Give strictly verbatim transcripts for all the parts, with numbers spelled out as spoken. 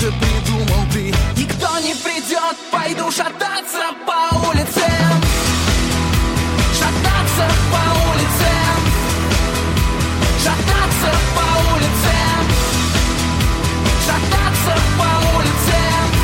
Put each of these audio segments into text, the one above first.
же придумал ты? Никто не придет, пойду шататься по улице. Шататься по улице. Шататься по улице. Шататься по улице.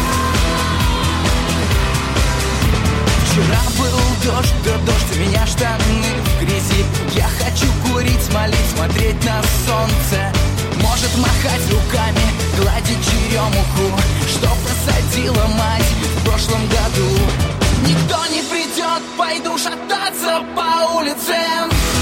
Вчера был дождь, да дождь, у меня штаны в грязи. Я хочу курить, смолить, смотреть на солнце. Может махать руками, гладить черемуху, что посадила мать в прошлом году. Никто не придет, пойду шататься по улице.